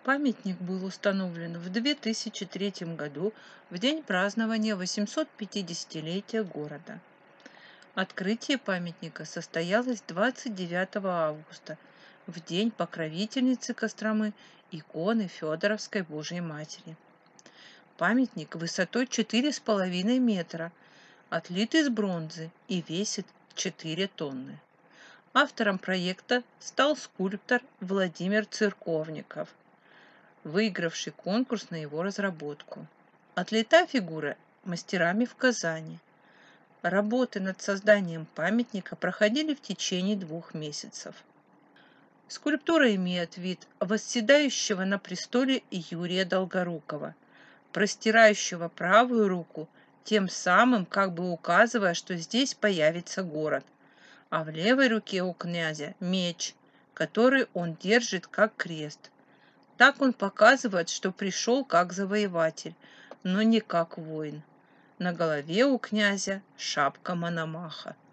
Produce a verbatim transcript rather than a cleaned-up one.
Памятник был установлен в две тысячи третьем году в день празднования восьмисот пятидесятилетия города. Открытие памятника состоялось двадцать девятого августа, в день покровительницы Костромы, иконы Федоровской Божьей Матери. Памятник высотой четыре с половиной метра, отлит из бронзы и весит четыре тонны. Автором проекта стал скульптор Владимир Церковников, выигравший конкурс на его разработку. Отлита фигура мастерами в Казани. Работы над созданием памятника проходили в течение двух месяцев. Скульптура имеет вид восседающего на престоле Юрия Долгорукова, простирающего правую руку, тем самым как бы указывая, что здесь появится город, а в левой руке у князя меч, который он держит как крест. Так он показывает, что пришел как завоеватель, но не как воин. На голове у князя шапка Мономаха.